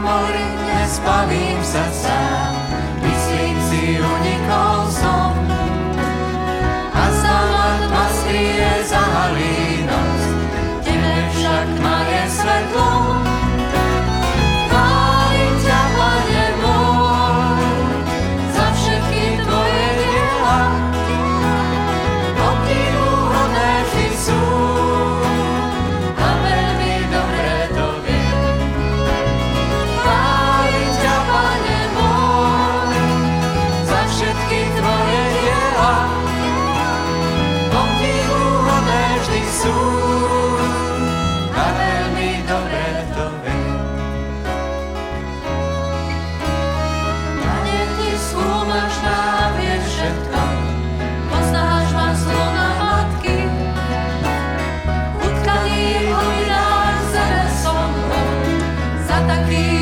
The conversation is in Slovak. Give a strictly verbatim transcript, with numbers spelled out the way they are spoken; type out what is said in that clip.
mori, nespavím sa sám. Myslím si, unikol som. A znova tma skryje, zahalí noc. Tebe však tma je svetlo. Chválim ťa, Pane môj, za všetky tvoje diela. Obdivuhodné vždy sú. A veľmi dobre to viem. Chválim ťa, Pane môj, za všetky tvoje diela. Obdivuhodné vždy sú. A veľmi dobre to viem. Pane, ty skúmaš ma a vieš všetko. Poznáš ma z lona matky. Utkaný v hodinách zeme som bol. Za taký